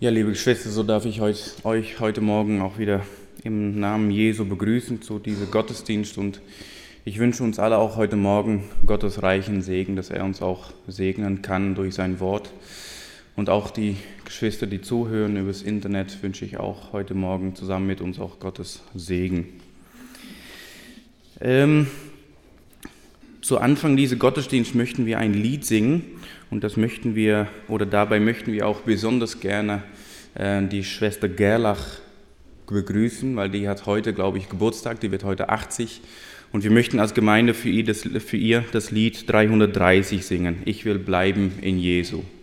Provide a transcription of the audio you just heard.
Ja, liebe Geschwister, so darf ich euch heute Morgen auch wieder im Namen Jesu begrüßen zu diesem Gottesdienst, und ich wünsche uns alle auch heute Morgen Gottes reichen Segen, dass er uns auch segnen kann durch sein Wort, und auch die Geschwister, die zuhören übers Internet, wünsche ich auch heute Morgen zusammen mit uns auch Gottes Segen. Zu Anfang dieses Gottesdienst möchten wir ein Lied singen, und dabei möchten wir auch besonders gerne die Schwester Gerlach begrüßen, weil die hat heute, glaube ich, Geburtstag, die wird heute 80, und wir möchten als Gemeinde für ihr das Lied 330 singen. Ich will bleiben in Jesu.